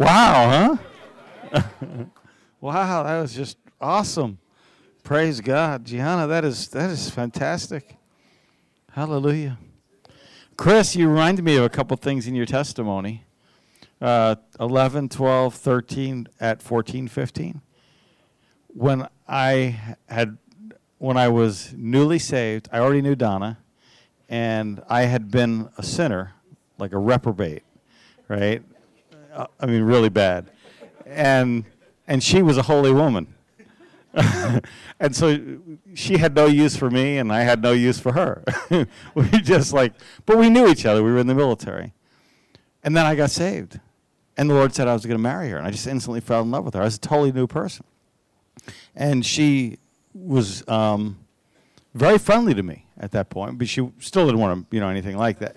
Wow, huh? Wow, that was just awesome. Praise God. Gianna, that is fantastic. Hallelujah. Chris, you reminded me of a couple things in your testimony. 11, 12, 13, at 14, 15. When I was newly saved, I already knew Donna, and I had been a sinner, like a reprobate, right? I mean, really bad. And she was a holy woman. And so she had no use for me, and I had no use for her. We just but we knew each other. We were in the military. And then I got saved. And the Lord said I was going to marry her, and I just instantly fell in love with her. I was a totally new person. And she was very friendly to me at that point, but she still didn't want to, anything like that,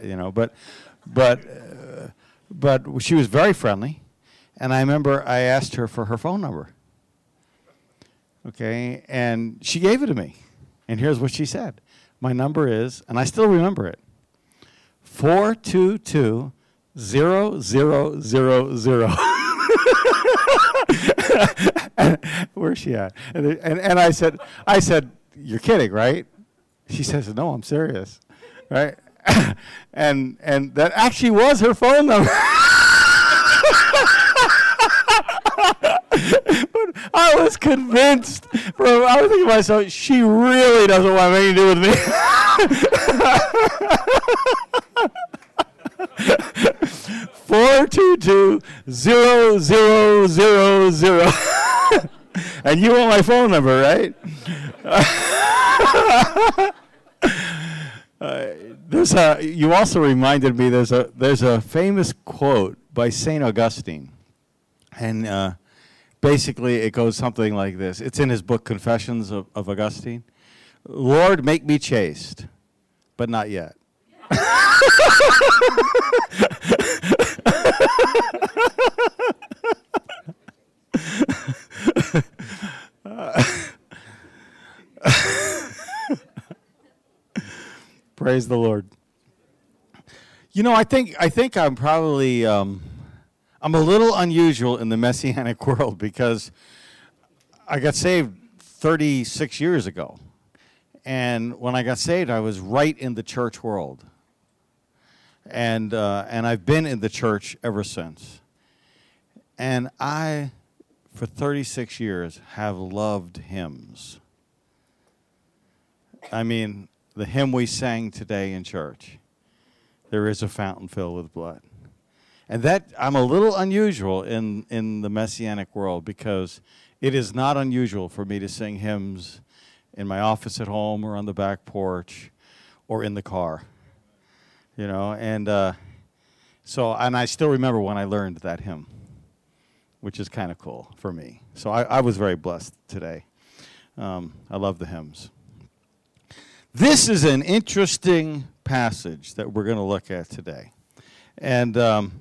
But she was very friendly, and I remember I asked her for her phone number. Okay, and she gave it to me. And here's what she said. My number is, and I still remember it, 422-0000. Where's she at? And I said, you're kidding, right? She says, no, I'm serious, right? and that actually was her phone number. But I was convinced. I was thinking to myself, she really doesn't want anything to do with me. 422-0000. And you want my phone number, right? You also reminded me there's a famous quote by St. Augustine. And basically it goes something like this. It's in his book Confessions of Augustine. Lord, make me chaste, but not yet. Praise the Lord. I think I'm probably I'm a little unusual in the Messianic world because I got saved 36 years ago. And when I got saved, I was right in the church world. And I've been in the church ever since. And I, for 36 years, have loved hymns. I mean, the hymn we sang today in church, there is a fountain filled with blood. And that, I'm a little unusual in the Messianic world because it is not unusual for me to sing hymns in my office at home or on the back porch or in the car. And and I still remember when I learned that hymn, which is kind of cool for me. So I was very blessed today. I love the hymns. This is an interesting passage that we're going to look at today. And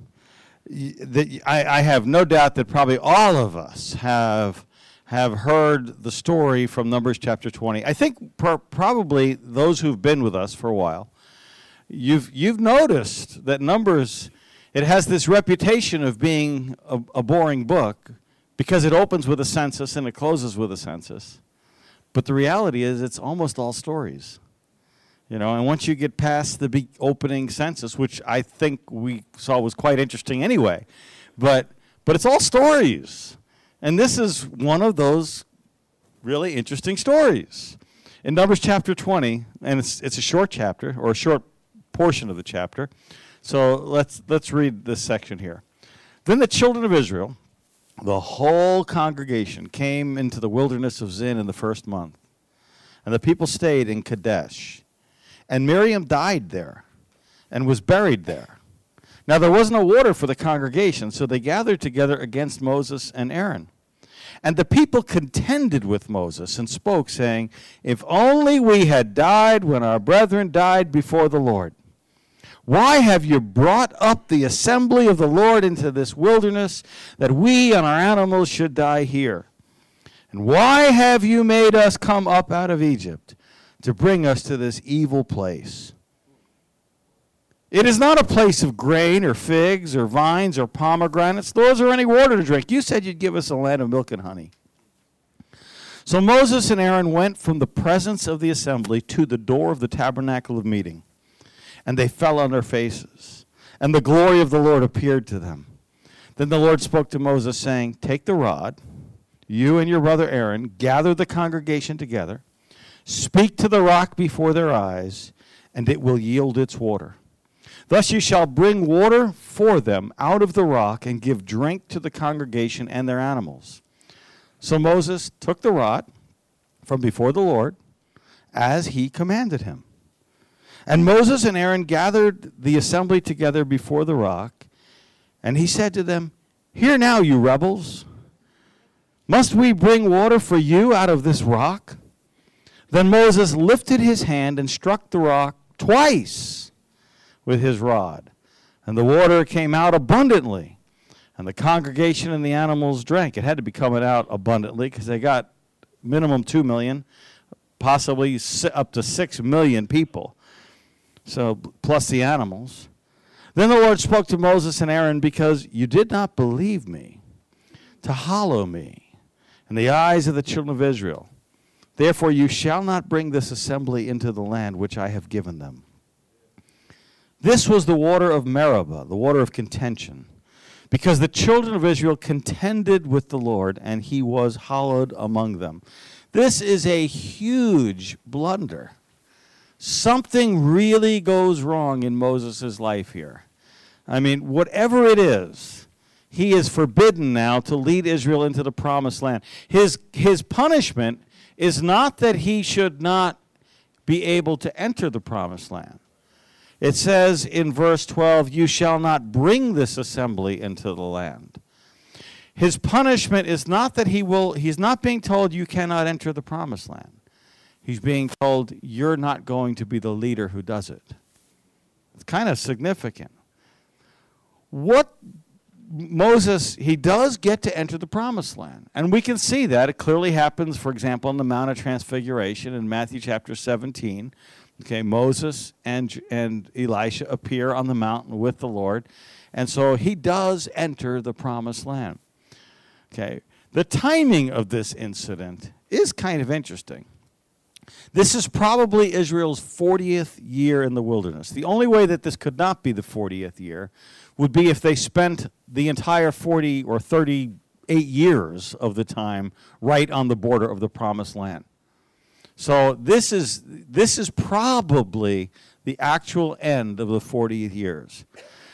I have no doubt that probably all of us have heard the story from Numbers chapter 20. I think probably those who've been with us for a while, you've noticed that Numbers, it has this reputation of being a boring book because it opens with a census and it closes with a census. But the reality is it's almost all stories. And once you get past the big opening census, which I think we saw was quite interesting anyway, but it's all stories. And this is one of those really interesting stories. In Numbers chapter 20, and it's a short chapter, or a short portion of the chapter, so let's read this section here. Then the children of Israel, the whole congregation, came into the wilderness of Zin in the first month. And the people stayed in Kadesh. And Miriam died there and was buried there. Now there was no water for the congregation, so they gathered together against Moses and Aaron. And the people contended with Moses and spoke, saying, "If only we had died when our brethren died before the Lord. Why have you brought up the assembly of the Lord into this wilderness, that we and our animals should die here? And why have you made us come up out of Egypt to bring us to this evil place? It is not a place of grain or figs or vines or pomegranates, nor is there any water to drink. You said you'd give us a land of milk and honey. So Moses and Aaron went from the presence of the assembly to the door of the tabernacle of meeting, and they fell on their faces, and the glory of the Lord appeared to them. Then the Lord spoke to Moses, saying, take the rod, you and your brother Aaron, gather the congregation together, speak to the rock before their eyes, and it will yield its water. Thus you shall bring water for them out of the rock and give drink to the congregation and their animals. So Moses took the rod from before the Lord as he commanded him. And Moses and Aaron gathered the assembly together before the rock, and he said to them, hear now, you rebels. Must we bring water for you out of this rock? Then Moses lifted his hand and struck the rock twice with his rod, and the water came out abundantly, and the congregation and the animals drank. It had to be coming out abundantly because they got minimum 2 million, possibly up to 6 million people, so plus the animals. Then the Lord spoke to Moses and Aaron, because you did not believe me, to hallow me in the eyes of the children of Israel. Therefore you shall not bring this assembly into the land which I have given them. This was the water of Meribah, the water of contention, because the children of Israel contended with the Lord, and he was hallowed among them. This is a huge blunder. Something really goes wrong in Moses' life here. I mean, whatever it is, he is forbidden now to lead Israel into the promised land. His punishment is not that he should not be able to enter the promised land. It says in verse 12, you shall not bring this assembly into the land. His punishment is not that he's not being told you cannot enter the promised land. He's being told you're not going to be the leader who does it. It's kind of significant. What Moses, he does get to enter the promised land. And we can see that. It clearly happens, for example, on the Mount of Transfiguration in Matthew chapter 17. Okay, Moses and Elisha appear on the mountain with the Lord. And so he does enter the promised land. Okay, the timing of this incident is kind of interesting. This is probably Israel's 40th year in the wilderness. The only way that this could not be the 40th year would be if they spent the entire 40 or 38 years of the time right on the border of the promised land. So this is probably the actual end of the 40th years.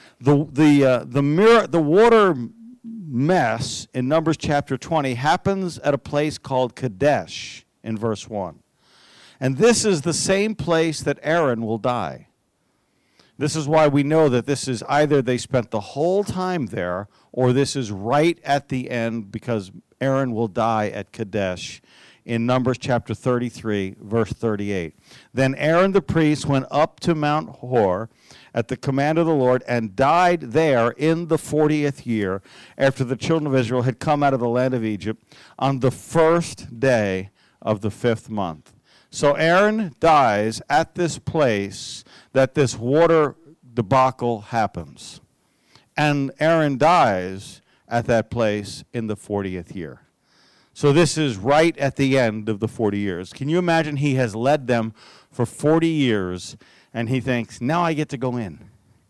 The water mess in Numbers chapter 20 happens at a place called Kadesh in verse 1. And this is the same place that Aaron will die. This is why we know that this is either they spent the whole time there, or this is right at the end, because Aaron will die at Kadesh in Numbers chapter 33, verse 38. Then Aaron the priest went up to Mount Hor at the command of the Lord and died there in the 40th year after the children of Israel had come out of the land of Egypt on the first day of the 5th month. So Aaron dies at this place that this water debacle happens. And Aaron dies at that place in the 40th year. So this is right at the end of the 40 years. Can you imagine he has led them for 40 years and he thinks, now I get to go in.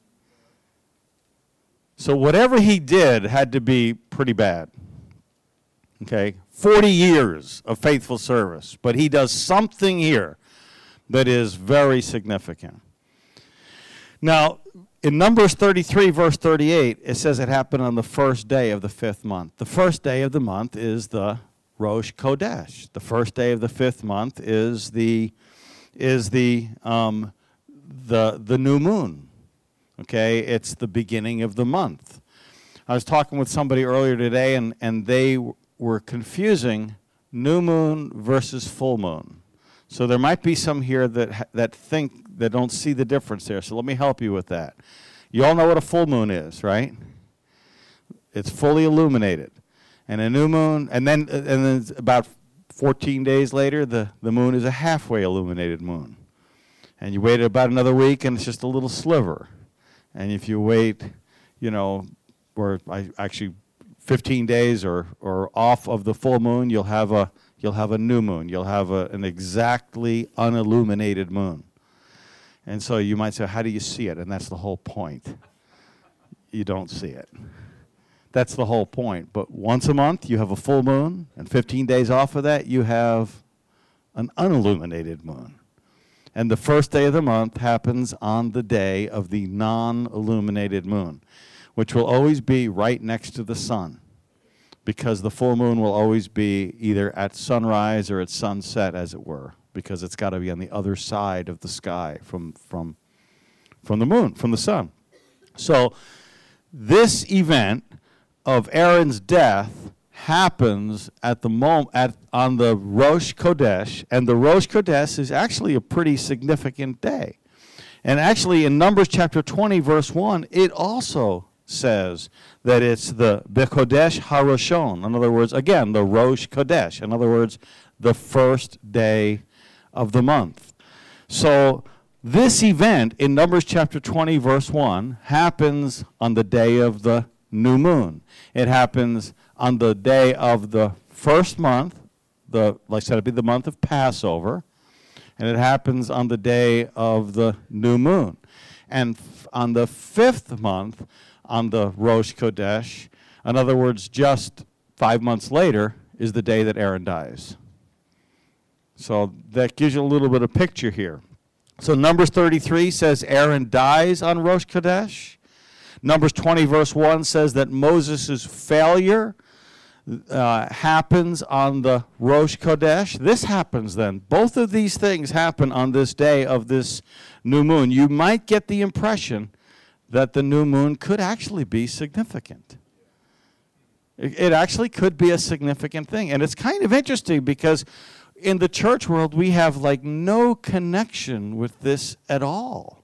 So whatever he did had to be pretty bad. Okay, 40 years of faithful service. But he does something here that is very significant. Now, in Numbers 33, verse 38, it says it happened on the first day of the 5th month. The first day of the month is the Rosh Chodesh. The first day of the 5th month is the new moon. Okay, it's the beginning of the month. I was talking with somebody earlier today, and they were confusing new moon versus full moon. So there might be some here that don't see the difference there. So let me help you with that. You all know what a full moon is, right? It's fully illuminated. And a new moon, and then about 14 days later, the moon is a halfway illuminated moon. And you wait about another week, and it's just a little sliver. And if you wait, or actually 15 days or off of the full moon, you'll have a new moon. You'll have an exactly unilluminated moon. And so you might say, how do you see it? And that's the whole point. You don't see it. That's the whole point. But once a month, you have a full moon, and 15 days off of that, you have an unilluminated moon. And the first day of the month happens on the day of the non-illuminated moon, which will always be right next to the sun, because the full moon will always be either at sunrise or at sunset, as it were, because it's got to be on the other side of the sky from the moon, from the sun. So this event of Aaron's death happens at the on the Rosh Chodesh, and the Rosh Chodesh is actually a pretty significant day. And actually in Numbers chapter 20, verse 1, it also says that it's the Bechodesh HaRoshon. In other words, again, the Rosh Chodesh. In other words, the first day of the month. So this event in Numbers chapter 20, verse 1, happens on the day of the new moon. It happens on the day of the first month, like I said, it'd be the month of Passover, and it happens on the day of the new moon. And on the fifth month, on the Rosh Chodesh, in other words, just 5 months later, is the day that Aaron dies. So that gives you a little bit of picture here. So Numbers 33 says Aaron dies on Rosh Chodesh. Numbers 20 verse 1 says that Moses' failure happens on the Rosh Chodesh. This happens then. Both of these things happen on this day of this new moon. You might get the impression that the new moon could actually be significant. It actually could be a significant thing. And it's kind of interesting because in the church world, we have like no connection with this at all.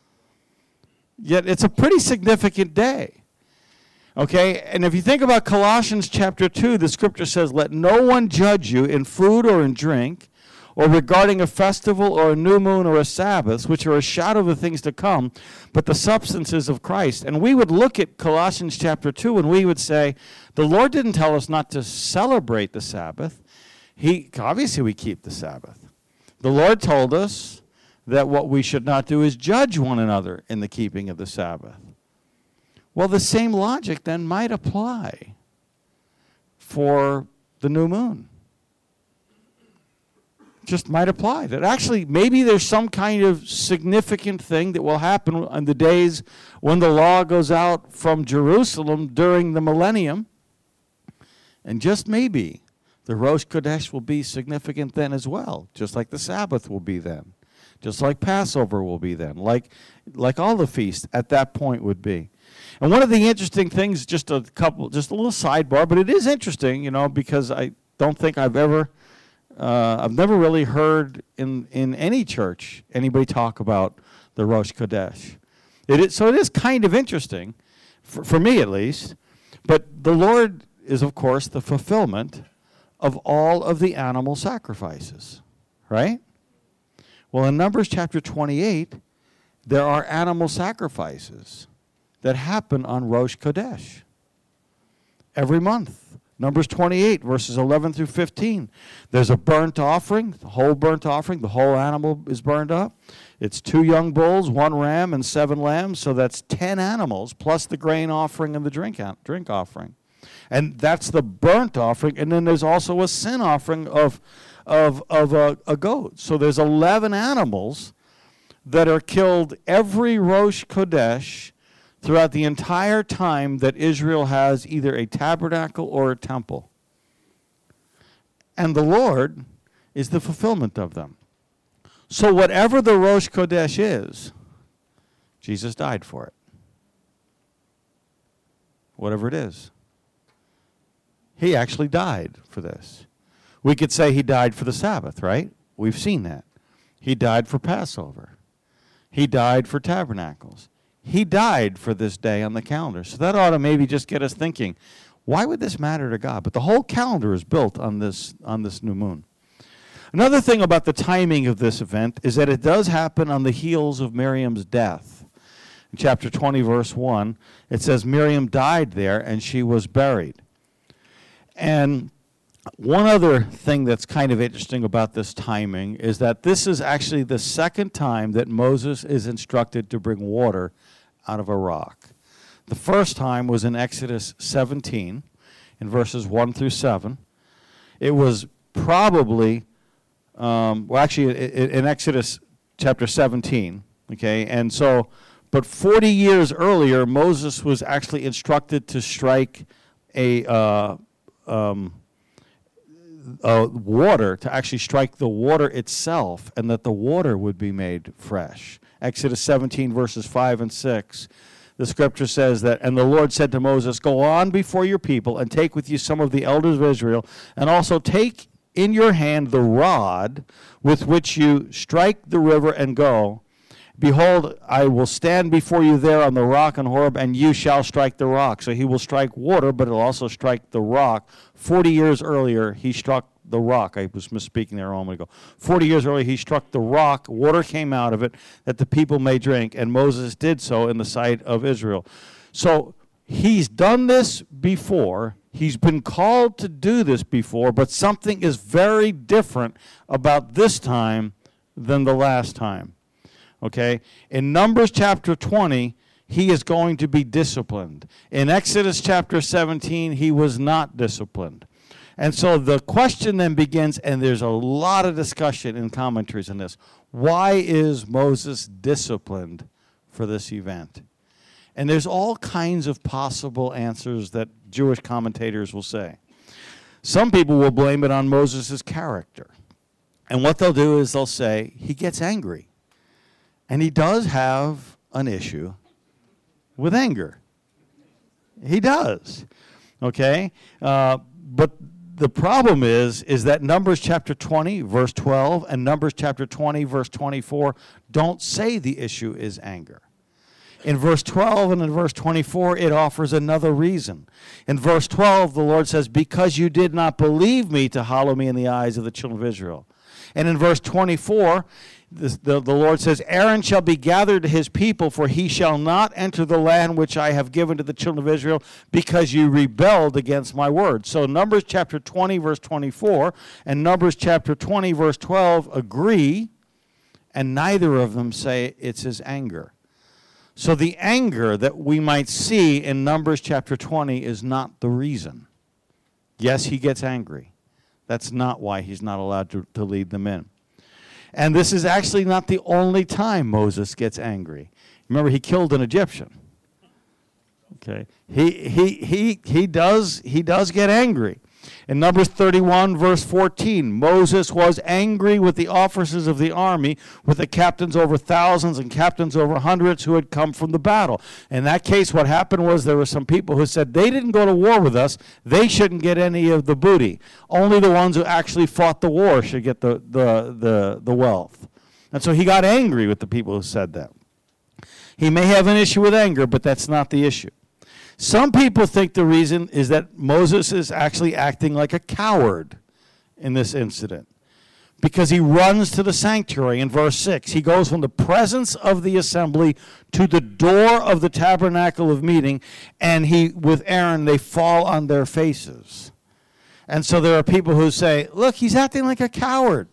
Yet it's a pretty significant day. Okay, and if you think about Colossians chapter 2, the scripture says, let no one judge you in food or in drink, or regarding a festival or a new moon or a Sabbath, which are a shadow of the things to come, but the substances of Christ. And we would look at Colossians chapter 2 and we would say, the Lord didn't tell us not to celebrate the Sabbath. Obviously we keep the Sabbath. The Lord told us that what we should not do is judge one another in the keeping of the Sabbath. Well, the same logic then might apply for the new moon. Just might apply. That actually maybe there's some kind of significant thing that will happen on the days when the law goes out from Jerusalem during the millennium. And just maybe the Rosh Chodesh will be significant then as well, just like the Sabbath will be then, just like Passover will be then, like all the feasts at that point would be. And one of the interesting things, just a little sidebar, but it is interesting, because I don't think I've never really heard in any church anybody talk about the Rosh Chodesh. So it is kind of interesting, for me at least, but the Lord is, of course, the fulfillment of all of the animal sacrifices, right? Well, in Numbers chapter 28, there are animal sacrifices that happen on Rosh Chodesh every month. Numbers 28, verses 11 through 15. There's a burnt offering, the whole animal is burned up. It's 2 young bulls, 1 ram, and 7 lambs, so that's 10 animals, plus the grain offering and the drink offering. And that's the burnt offering, and then there's also a sin offering of a goat. So there's 11 animals that are killed every Rosh Chodesh throughout the entire time that Israel has either a tabernacle or a temple. And the Lord is the fulfillment of them. So whatever the Rosh Chodesh is, Jesus died for it. Whatever it is. He actually died for this. We could say he died for the Sabbath, right? We've seen that. He died for Passover. He died for tabernacles. He died for this day on the calendar. So that ought to maybe just get us thinking, why would this matter to God? But the whole calendar is built on this new moon. Another thing about the timing of this event is that it does happen on the heels of Miriam's death. in chapter 20, verse 1, it says Miriam died there and she was buried. And one other thing that's kind of interesting about this timing is that this is actually the second time that Moses is instructed to bring water out of a rock. The first time was in Exodus 17, in verses 1 through 7. It was probably, in Exodus chapter 17, okay, and so, but 40 years earlier, Moses was actually instructed to strike water, to actually strike the water itself, and that the water would be made fresh. Exodus 17, verses 5 and 6, the scripture says that, and the Lord said to Moses, go on before your people and take with you some of the elders of Israel, and also take in your hand the rod with which you strike the river and go. Behold, I will stand before you there on the rock in Horeb, and you shall strike the rock. So he will strike water, but he'll also strike the rock. 40 years earlier, he struck the rock. I was misspeaking there a moment ago. 40 years earlier, he struck the rock. Water came out of it that the people may drink, and Moses did so in the sight of Israel. So he's done this before. He's been called to do this before, but something is very different about this time than the last time. Okay? In Numbers chapter 20, he is going to be disciplined. In Exodus chapter 17, he was not disciplined. And so the question then begins, and there's a lot of discussion in commentaries on this. Why is Moses disciplined for this event? And there's all kinds of possible answers that Jewish commentators will say. Some people will blame it on Moses' character. And what they'll do is they'll say he gets angry. And he does have an issue with anger. He does. Okay? But the problem is that Numbers chapter 20, verse 12, and Numbers chapter 20, verse 24 don't say the issue is anger. In verse 12 and in verse 24, it offers another reason. In verse 12, the Lord says, because you did not believe me to hallow me in the eyes of the children of Israel. And in verse 24, the Lord says, Aaron shall be gathered to his people, for he shall not enter the land which I have given to the children of Israel, because you rebelled against my word. So Numbers chapter 20, verse 24, and Numbers chapter 20, verse 12 agree, and neither of them say it's his anger. So the anger that we might see in Numbers chapter 20 is not the reason. Yes, he gets angry. That's not why he's not allowed to lead them in. And this is actually not the only time Moses gets angry. Remember, he killed an Egyptian. Okay, he does get angry. In Numbers 31, verse 14, Moses was angry with the officers of the army, with the captains over thousands and captains over hundreds who had come from the battle. In that case, what happened was there were some people who said they didn't go to war with us. They shouldn't get any of the booty. Only the ones who actually fought the war should get the wealth. And so he got angry with the people who said that. He may have an issue with anger, but that's not the issue. Some people think the reason is that Moses is actually acting like a coward in this incident, because he runs to the sanctuary in verse 6. He goes from the presence of the assembly to the door of the tabernacle of meeting, and with Aaron, they fall on their faces. And so there are people who say, look, he's acting like a coward.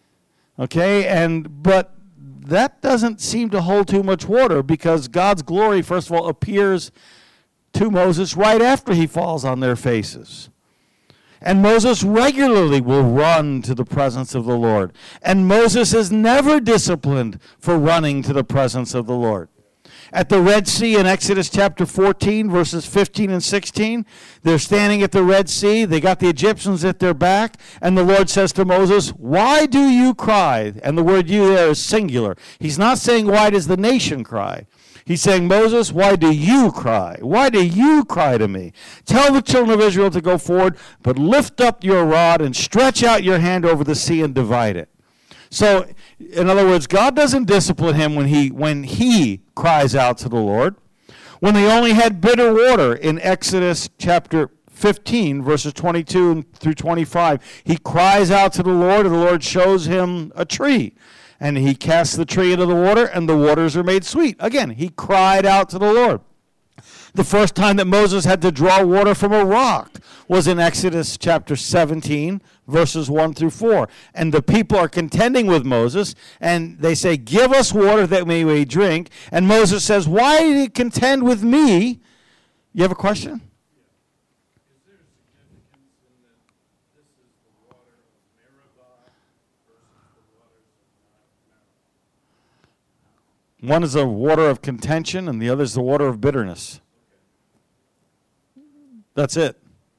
Okay, but that doesn't seem to hold too much water, because God's glory, first of all, appears to Moses right after he falls on their faces. And Moses regularly will run to the presence of the Lord. And Moses is never disciplined for running to the presence of the Lord. At the Red Sea in Exodus chapter 14, verses 15 and 16, they're standing at the Red Sea. They got the Egyptians at their back. And the Lord says to Moses, why do you cry? And the word you there is singular. He's not saying, why does the nation cry? He's saying, Moses, why do you cry? Why do you cry to me? Tell the children of Israel to go forward, but lift up your rod and stretch out your hand over the sea and divide it. So, in other words, God doesn't discipline him when he cries out to the Lord. When they only had bitter water in Exodus chapter 15, verses 22 through 25, he cries out to the Lord, and the Lord shows him a tree. And he cast the tree into the water, and the waters are made sweet. Again, he cried out to the Lord. The first time that Moses had to draw water from a rock was in Exodus chapter 17, verses 1 through 4. And the people are contending with Moses, and they say, give us water that we may drink. And Moses says, why do you contend with me? You have a question? Is there significance in that this is the water of Meribah versus the waters of Meribah? One is the water of contention, and the other is the water of bitterness. That's it.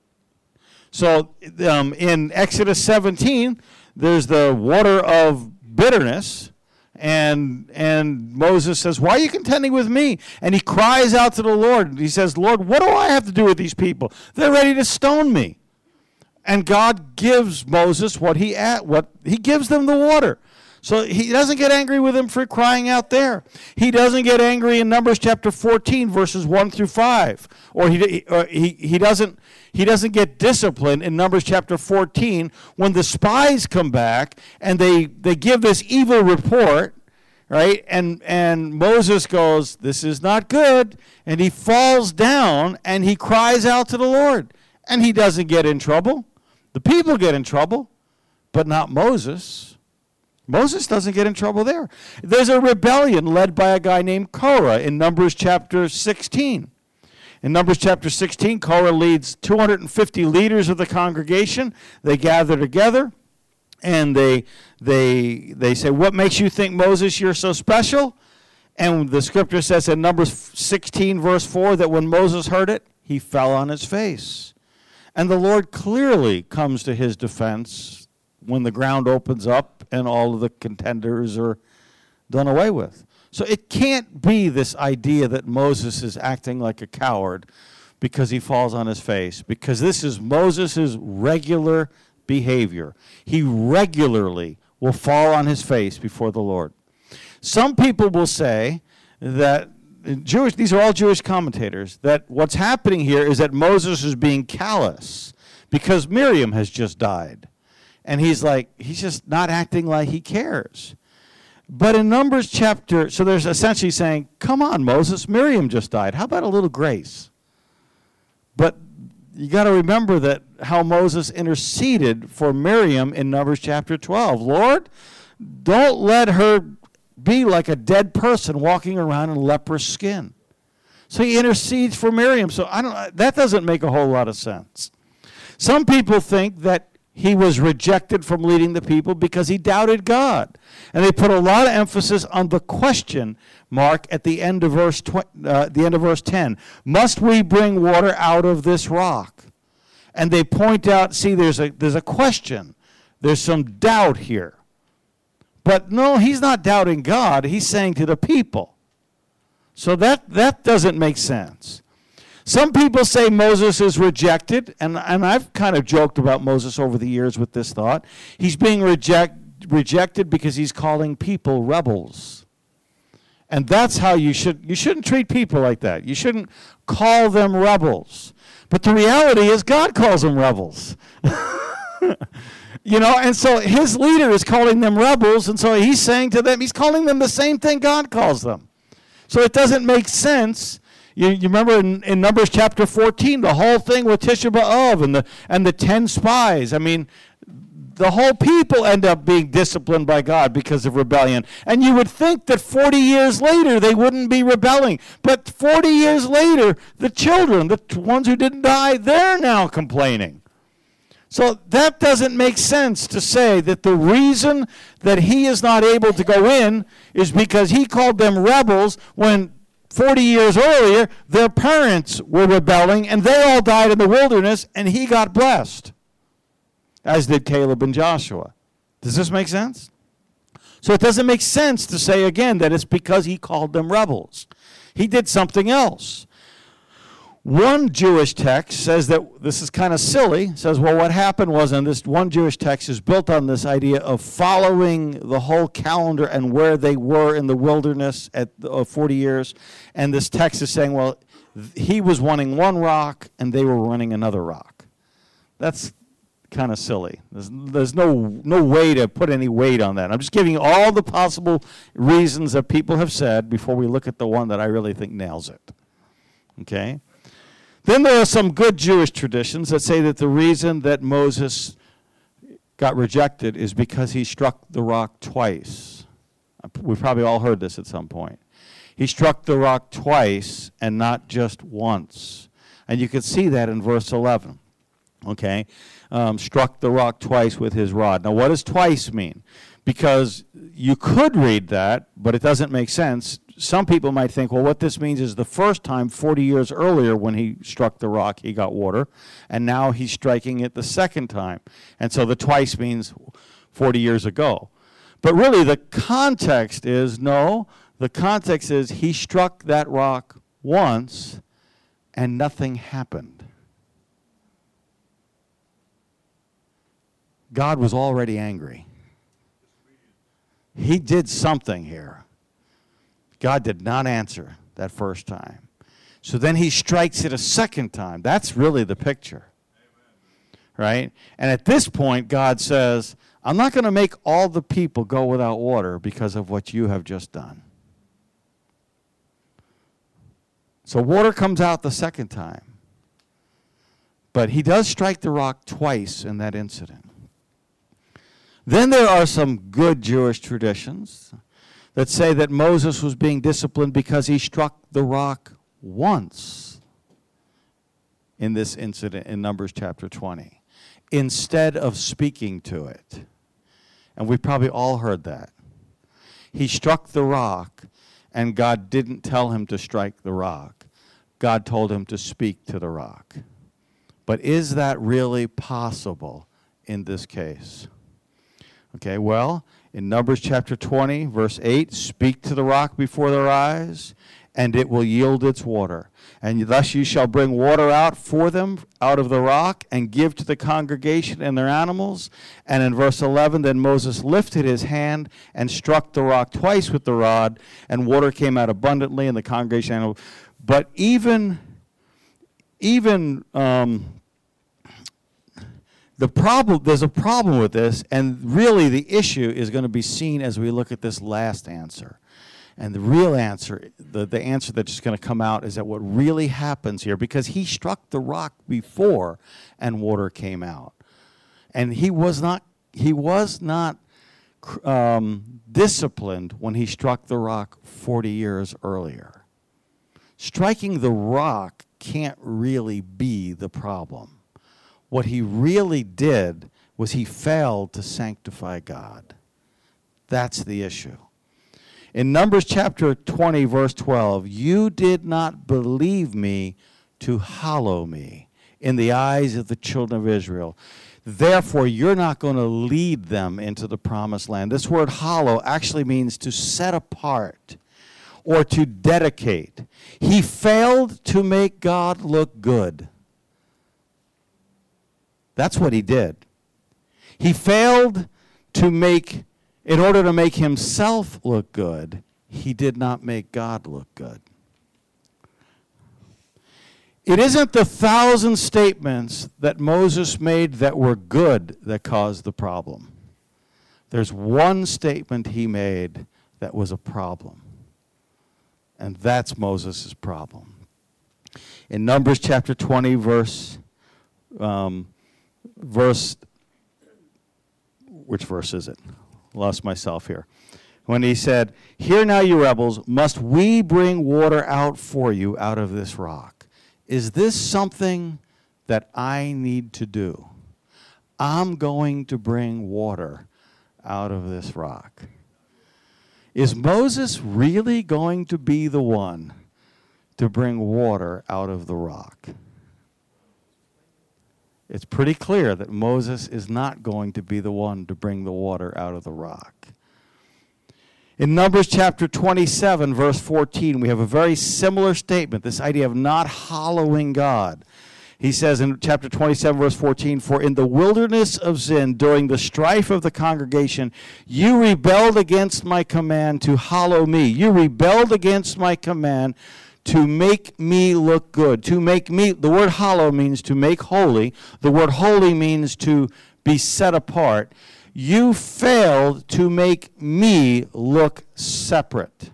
So in Exodus 17, there's the water of bitterness, and Moses says, why are you contending with me? And he cries out to the Lord. He says, Lord, what do I have to do with these people? They're ready to stone me. And God gives Moses what he gives them the water. So he doesn't get angry with him for crying out there. He doesn't get angry in Numbers chapter 14, verses 1 through 5. Or he doesn't get disciplined in Numbers chapter 14 when the spies come back and they give this evil report, right? And Moses goes, this is not good. And he falls down and he cries out to the Lord. And he doesn't get in trouble. The people get in trouble, but not Moses. Moses doesn't get in trouble there. There's a rebellion led by a guy named Korah in Numbers chapter 16. In Numbers chapter 16, Korah leads 250 leaders of the congregation. They gather together, and they say, what makes you think, Moses, you're so special? And the scripture says in Numbers 16, verse 4, that when Moses heard it, he fell on his face. And the Lord clearly comes to his defense when the ground opens up and all of the contenders are done away with. So it can't be this idea that Moses is acting like a coward because he falls on his face, because this is Moses' regular behavior. He regularly will fall on his face before the Lord. Some people will say that these are all Jewish commentators, that what's happening here is that Moses is being callous because Miriam has just died. And he's just not acting like he cares. But in Numbers chapter, so there's essentially saying, come on, Moses, Miriam just died. How about a little grace? But you got to remember that how Moses interceded for Miriam in Numbers chapter 12. Lord, don't let her be like a dead person walking around in leprous skin. So he intercedes for Miriam. So that doesn't make a whole lot of sense. Some people think that he was rejected from leading the people because he doubted God. And they put a lot of emphasis on the question mark at the end of verse 10. Must we bring water out of this rock? And they point out, see, there's a question. There's some doubt here. But no, he's not doubting God. He's saying to the people. So that doesn't make sense. Some people say Moses is rejected, and I've kind of joked about Moses over the years with this thought. He's being rejected because he's calling people rebels. And that's how you shouldn't treat people like that. You shouldn't call them rebels. But the reality is God calls them rebels. And so his leader is calling them rebels, and so he's saying to them, he's calling them the same thing God calls them. So it doesn't make sense. You remember in Numbers chapter 14, the whole thing with Tisha B'Av and the 10 spies. I mean, the whole people end up being disciplined by God because of rebellion. And you would think that 40 years later they wouldn't be rebelling. But 40 years later, the children, the ones who didn't die, they're now complaining. So that doesn't make sense to say that the reason that he is not able to go in is because he called them rebels when 40 years earlier, their parents were rebelling, and they all died in the wilderness, and he got blessed, as did Caleb and Joshua. Does this make sense? So it doesn't make sense to say again that it's because he called them rebels. He did something else. One Jewish text says that this is kind of silly. Says, well, what happened was, and this one Jewish text is built on this idea of following the whole calendar and where they were in the wilderness at 40 years. And this text is saying, well, he was running one rock and they were running another rock. That's kind of silly. There's no way to put any weight on that. I'm just giving you all the possible reasons that people have said before we look at the one that I really think nails it. Okay? Then there are some good Jewish traditions that say that the reason that Moses got rejected is because he struck the rock twice. We've probably all heard this at some point. He struck the rock twice and not just once. And you can see that in verse 11. Okay? Struck the rock twice with his rod. Now, what does twice mean? Because you could read that, but it doesn't make sense. Some people might think, well, what this means is the first time, 40 years earlier, when he struck the rock, he got water, and now he's striking it the second time. And so the twice means 40 years ago. But really, the context is, no, the context is he struck that rock once, and nothing happened. God was already angry. He did something here. God did not answer that first time. So then he strikes it a second time. That's really the picture. Right? And at this point, God says, I'm not going to make all the people go without water because of what you have just done. So water comes out the second time. But he does strike the rock twice in that incident. Then there are some good Jewish traditions that say that Moses was being disciplined because he struck the rock once in this incident in Numbers chapter 20, instead of speaking to it. And we've probably all heard that. He struck the rock, and God didn't tell him to strike the rock. God told him to speak to the rock. But is that really possible in this case? Okay, well, in Numbers chapter 20, verse 8, speak to the rock before their eyes, and it will yield its water. And thus you shall bring water out for them out of the rock and give to the congregation and their animals. And in verse 11, then Moses lifted his hand and struck the rock twice with the rod, and water came out abundantly in the congregation. Animal. But even there's a problem with this, and really the issue is going to be seen as we look at this last answer. And the real answer, the answer that's just going to come out is that what really happens here, because he struck the rock before and water came out. And he was not disciplined when he struck the rock 40 years earlier. Striking the rock can't really be the problem. What he really did was he failed to sanctify God. That's the issue. In Numbers chapter 20, verse 12, you did not believe me to hallow me in the eyes of the children of Israel. Therefore, you're not going to lead them into the promised land. This word hallow actually means to set apart or to dedicate. He failed to make God look good. That's what he did. He failed to make, in order to make himself look good, he did not make God look good. It isn't the 1,000 statements that Moses made that were good that caused the problem. There's one statement he made that was a problem. And that's Moses' problem. In Numbers chapter 20, which verse is it? Lost myself here. When he said, hear now, you rebels, must we bring water out for you out of this rock? Is this something that I need to do? I'm going to bring water out of this rock. Is Moses really going to be the one to bring water out of the rock? It's pretty clear that Moses is not going to be the one to bring the water out of the rock. In Numbers chapter 27, verse 14, we have a very similar statement, this idea of not hallowing God. He says in chapter 27, verse 14, for in the wilderness of Zin, during the strife of the congregation, you rebelled against my command to hallow me. You rebelled against my command to make me look good. To make me, the word hallow means to make holy. The word holy means to be set apart. You failed to make me look separate.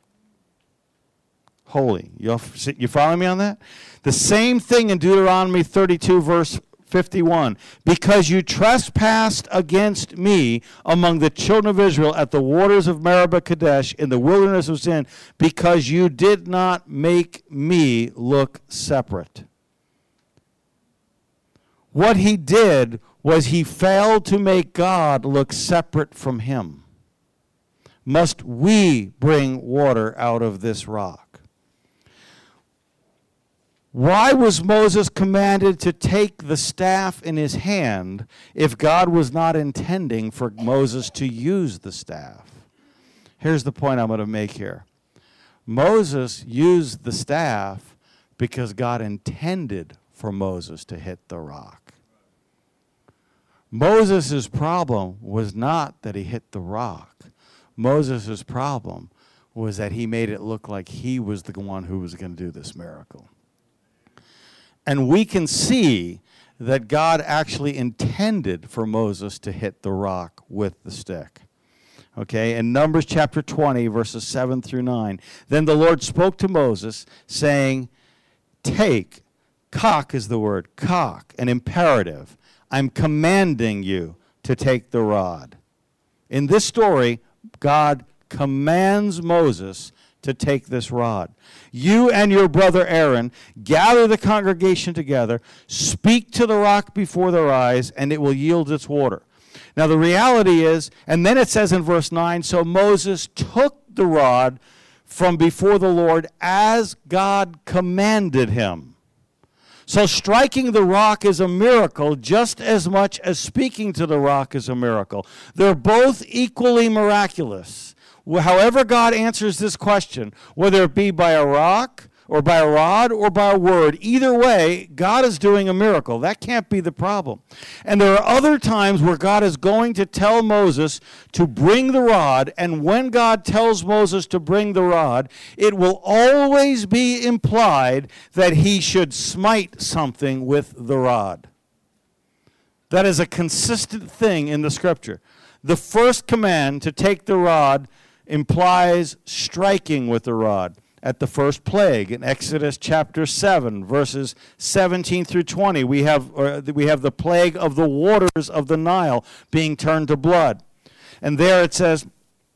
Holy. You following me on that? The same thing in Deuteronomy 32, verse 51. Because you trespassed against me among the children of Israel at the waters of Meribah Kadesh in the wilderness of Sin, because you did not make me look separate. What he did was he failed to make God look separate from him. Must we bring water out of this rock? Why was Moses commanded to take the staff in his hand if God was not intending for Moses to use the staff? Here's the point I'm going to make here. Moses used the staff because God intended for Moses to hit the rock. Moses' problem was not that he hit the rock. Moses' problem was that he made it look like he was the one who was going to do this miracle. And we can see that God actually intended for Moses to hit the rock with the stick. Okay, in Numbers chapter 20, verses 7 through 9, then the Lord spoke to Moses, saying, take, kach is the word, kach, an imperative. I'm commanding you to take the rod. In this story, God commands Moses to take this rod. You and your brother Aaron gather the congregation together, speak to the rock before their eyes, and it will yield its water. Now the reality is, and then it says in verse 9, so Moses took the rod from before the Lord as God commanded him. So striking the rock is a miracle just as much as speaking to the rock is a miracle. They're both equally miraculous. However God answers this question, whether it be by a rock or by a rod or by a word, either way, God is doing a miracle. That can't be the problem. And there are other times where God is going to tell Moses to bring the rod, and when God tells Moses to bring the rod, it will always be implied that he should smite something with the rod. That is a consistent thing in the Scripture. The first command to take the rod implies striking with the rod. At the first plague in Exodus chapter 7, verses 17 through 20, we have the plague of the waters of the Nile being turned to blood. And there it says,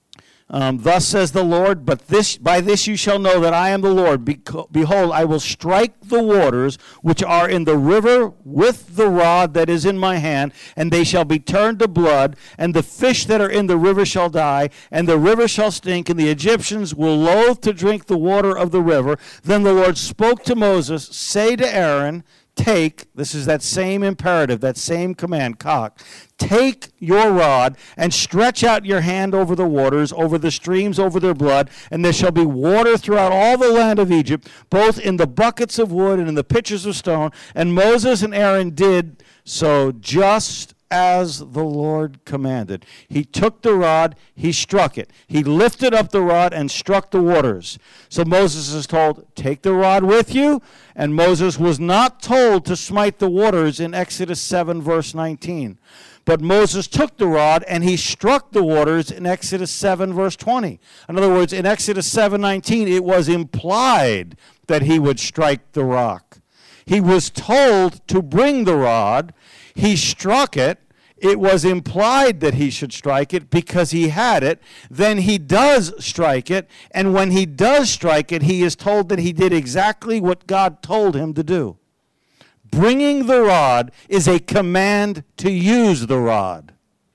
thus says the Lord, but by this you shall know that I am the Lord. Behold, I will strike the waters which are in the river with the rod that is in my hand, and they shall be turned to blood, and the fish that are in the river shall die, and the river shall stink, and the Egyptians will loathe to drink the water of the river. Then the Lord spoke to Moses, say to Aaron, take, this is that same imperative, that same command, kach, take your rod and stretch out your hand over the waters, over the streams, over their blood, and there shall be water throughout all the land of Egypt, both in the buckets of wood and in the pitchers of stone. And Moses and Aaron did so just as the Lord commanded. He took the rod, he struck it. He lifted up the rod and struck the waters. So Moses is told, take the rod with you. And Moses was not told to smite the waters in Exodus 7, verse 19. But Moses took the rod and he struck the waters in Exodus 7, verse 20. In other words, in Exodus 7:19, it was implied that he would strike the rock. He was told to bring the rod. He struck it. It was implied that he should strike it because he had it. Then he does strike it. And when he does strike it, he is told that he did exactly what God told him to do. Bringing the rod is a command to use the rod.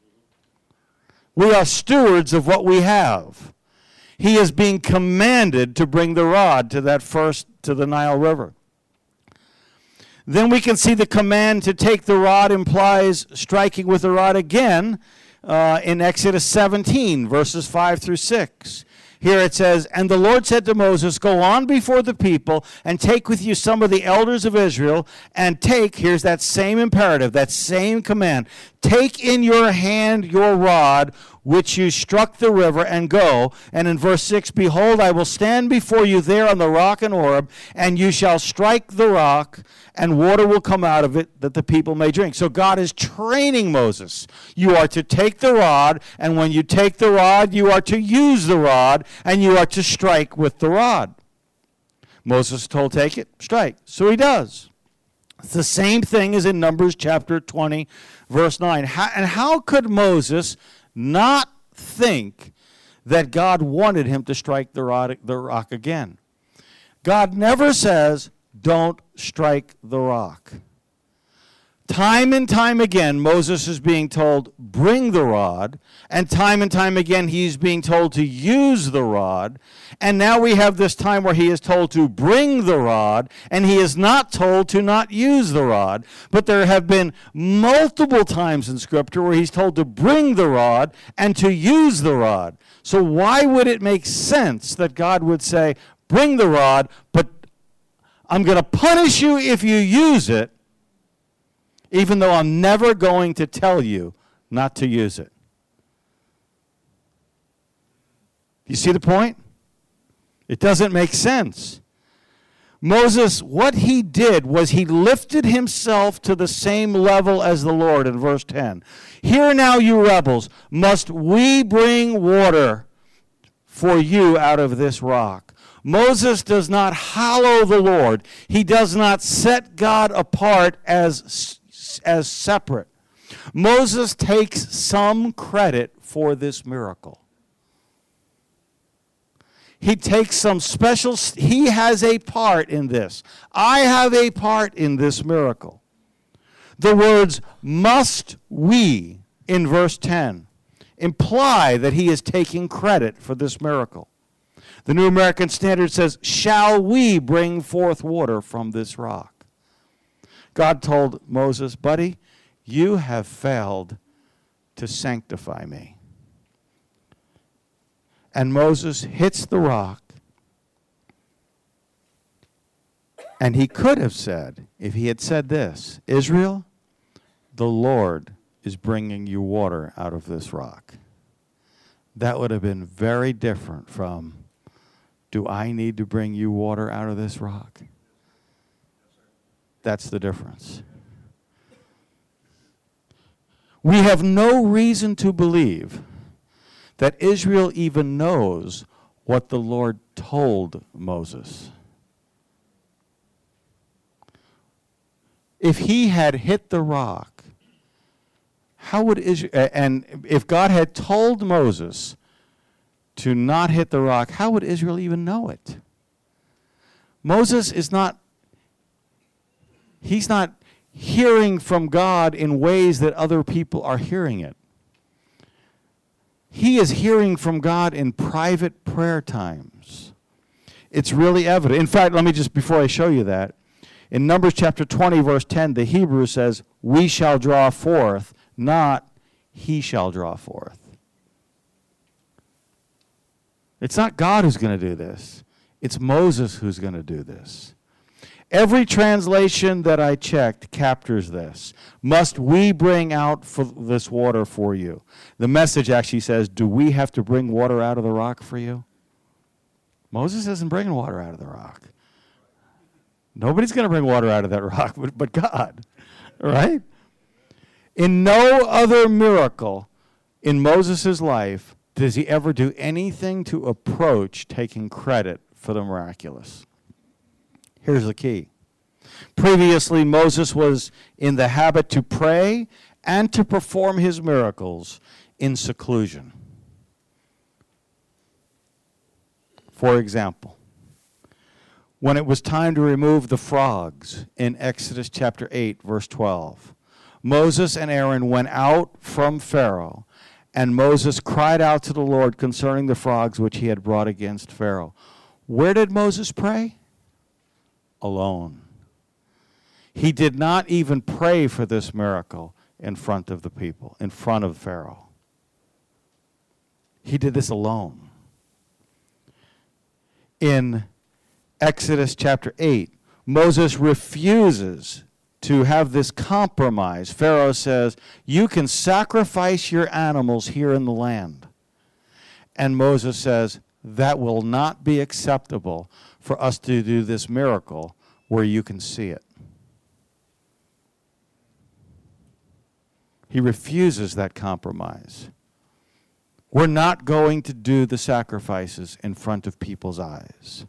We are stewards of what we have. He is being commanded to bring the rod to the Nile River. Then we can see the command to take the rod implies striking with the rod again in Exodus 17, verses 5 through 6. Here it says, and the Lord said to Moses, go on before the people and take with you some of the elders of Israel and take, here's that same imperative, that same command, take in your hand your rod which you struck the river, and go. And in verse 6, behold, I will stand before you there on the rock in Horeb, and you shall strike the rock, and water will come out of it, that the people may drink. So God is training Moses. You are to take the rod, and when you take the rod, you are to use the rod, and you are to strike with the rod. Moses is told, take it, strike. So he does. It's the same thing as in Numbers chapter 20, verse 9. And how could Moses not think that God wanted him to strike the rock again? God never says, don't strike the rock. Time and time again, Moses is being told, bring the rod. And time again, he's being told to use the rod. And now we have this time where he is told to bring the rod, and he is not told to not use the rod. But there have been multiple times in Scripture where he's told to bring the rod and to use the rod. So why would it make sense that God would say, bring the rod, but I'm going to punish you if you use it, even though I'm never going to tell you not to use it? You see the point? It doesn't make sense. Moses, what he did was he lifted himself to the same level as the Lord in verse 10. Hear now, you rebels, must we bring water for you out of this rock? Moses does not hallow the Lord. He does not set God apart as separate. Moses takes some credit for this miracle. He takes some special, he has a part in this. I have a part in this miracle. The words must we in verse 10 imply that he is taking credit for this miracle. The New American Standard says, shall we bring forth water from this rock? God told Moses, buddy, you have failed to sanctify me. And Moses hits the rock. And he could have said, if he had said this, Israel, the Lord is bringing you water out of this rock. That would have been very different from, do I need to bring you water out of this rock? That's the difference. We have no reason to believe that Israel even knows what the Lord told Moses. If he had hit the rock, how would Israel, and if God had told Moses to not hit the rock, how would Israel even know it? Moses is not, he's not hearing from God in ways that other people are hearing it. He is hearing from God in private prayer times. It's really evident. In fact, let me just, before I show you that, in Numbers chapter 20, verse 10, the Hebrew says, we shall draw forth, not he shall draw forth. It's not God who's going to do this. It's Moses who's going to do this. Every translation that I checked captures this. Must we bring out for this water for you? The Message actually says, do we have to bring water out of the rock for you? Moses isn't bringing water out of the rock. Nobody's going to bring water out of that rock but God, right? In no other miracle in Moses' life does he ever do anything to approach taking credit for the miraculous. Here's the key. Previously, Moses was in the habit to pray and to perform his miracles in seclusion. For example, when it was time to remove the frogs in Exodus chapter 8, verse 12, Moses and Aaron went out from Pharaoh, and Moses cried out to the Lord concerning the frogs which he had brought against Pharaoh. Where did Moses pray? Alone. He did not even pray for this miracle in front of the people, in front of Pharaoh. He did this alone. In Exodus chapter 8, Moses refuses to have this compromise. Pharaoh says, you can sacrifice your animals here in the land. And Moses says, that will not be acceptable for us to do this miracle where you can see it. He refuses that compromise. We're not going to do the sacrifices in front of people's eyes.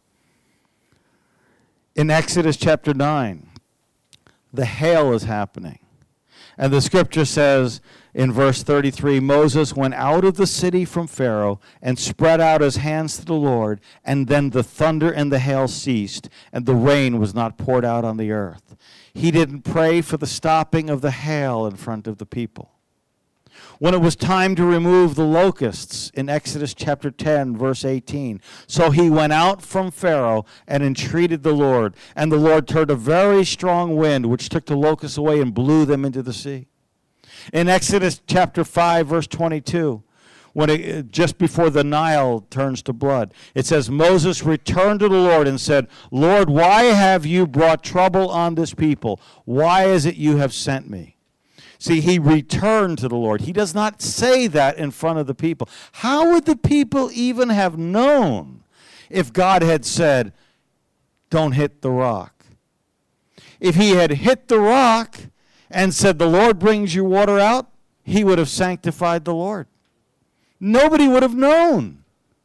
In Exodus chapter 9, the hail is happening. And the scripture says in verse 33, Moses went out of the city from Pharaoh and spread out his hands to the Lord, and then the thunder and the hail ceased, and the rain was not poured out on the earth. He didn't pray for the stopping of the hail in front of the people. When it was time to remove the locusts in Exodus chapter 10, verse 18. So he went out from Pharaoh and entreated the Lord. And the Lord turned a very strong wind, which took the locusts away and blew them into the sea. In Exodus chapter 5, verse 22, just before the Nile turns to blood, it says, Moses returned to the Lord and said, Lord, why have you brought trouble on this people? Why is it you have sent me? See, he returned to the Lord. He does not say that in front of the people. How would the people even have known if God had said, don't hit the rock? If he had hit the rock and said, the Lord brings your water out, he would have sanctified the Lord. Nobody would have known.